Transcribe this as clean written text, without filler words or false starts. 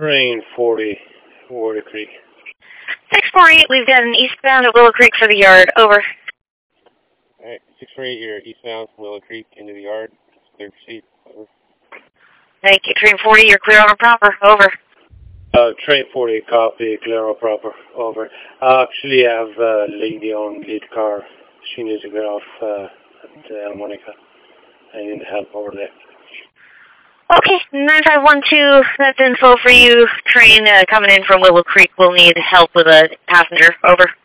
Train 40, Willow Creek. 648, we've got an eastbound at Willow Creek for the yard. Over. Alright, 648, you're eastbound from Willow Creek into the yard. Clear proceed. Over. Thank you. Train 40, you're clear on a proper. Over. Train 40, copy, clear on proper. Over. Actually, I have a lady on lead car. She needs to get off at Monica. I need help over there. Okay, 9512, that's info for you. Train coming in from Willow Creek will need help with a passenger. Over.